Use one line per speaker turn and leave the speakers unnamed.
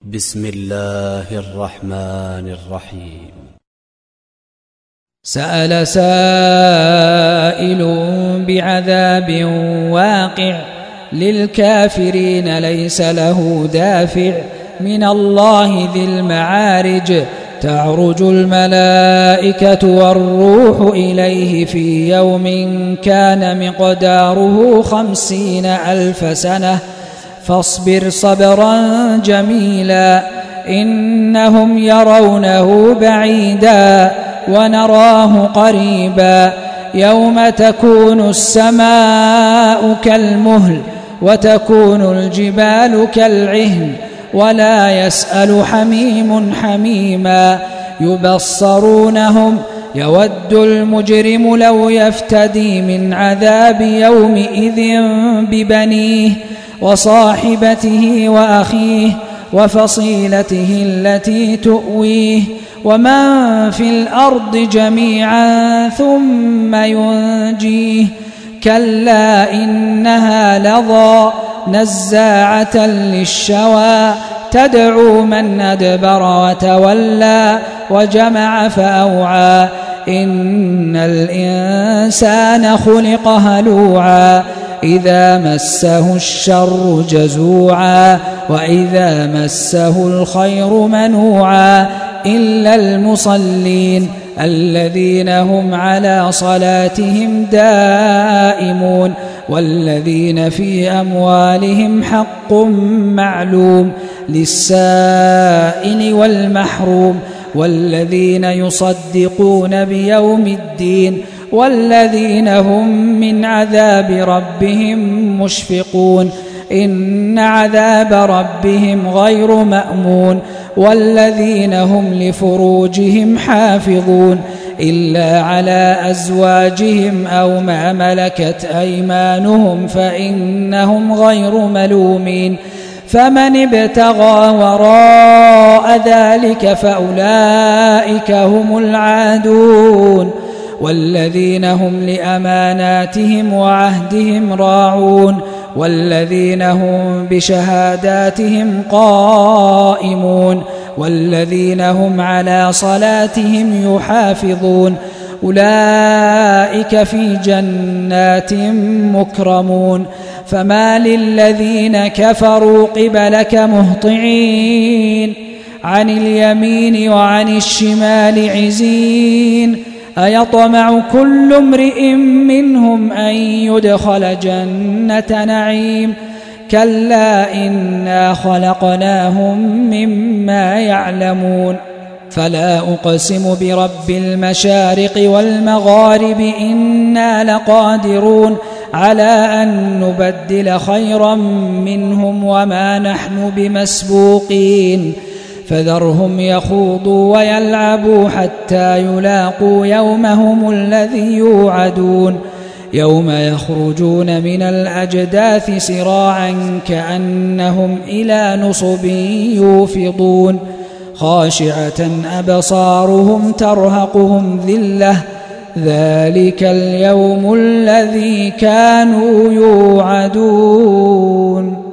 بسم الله الرحمن الرحيم.
سأل سائل بعذاب واقع للكافرين ليس له دافع من الله ذي المعارج تعرج الملائكة والروح إليه في يوم كان مقداره 50,000 سنة فاصبر صبرا جميلا إنهم يرونه بعيدا ونراه قريبا يوم تكون السماء كالمهل وتكون الجبال كالعهن ولا يسأل حميم حميما يبصرونهم يود المجرم لو يفتدي من عذاب يومئذ ببنيه وصاحبته وأخيه وفصيلته التي تؤويه ومن في الأرض جميعا ثم ينجيه كلا إنها لظى نزاعة للشوى تدعو من أدبر وتولى وجمع فأوعى إن الإنسان خلق هلوعا إذا مسه الشر جزوعا وإذا مسه الخير منوعا إلا المصلين الذين هم على صلاتهم دائمون والذين في أموالهم حق معلوم للسائل والمحروم والذين يصدقون بيوم الدين والذين هم من عذاب ربهم مشفقون إن عذاب ربهم غير مأمون والذين هم لفروجهم حافظون إلا على أزواجهم أو ما ملكت أيمانهم فإنهم غير ملومين فمن ابتغى وراء ذلك فأولئك هم العادون والذين هم لأماناتهم وعهدهم راعون والذين هم بشهاداتهم قائمون والذين هم على صلاتهم يحافظون أولئك في جنات مكرمون فما للذين كفروا قبلك مهطعين عن اليمين وعن الشمال عزين أيطمع كل امرئ منهم أن يدخل جنة نعيم كلا إنا خلقناهم مما يعلمون فلا أقسم برب المشارق والمغارب إنا لقادرون على أن نبدل خيرا منهم وما نحن بمسبوقين فذرهم يخوضوا ويلعبوا حتى يلاقوا يومهم الذي يوعدون يوم يخرجون من الأجداث سراعا كأنهم إلى نصب يوفضون خاشعة أبصارهم ترهقهم ذلة ذلك اليوم الذي كانوا يوعدون.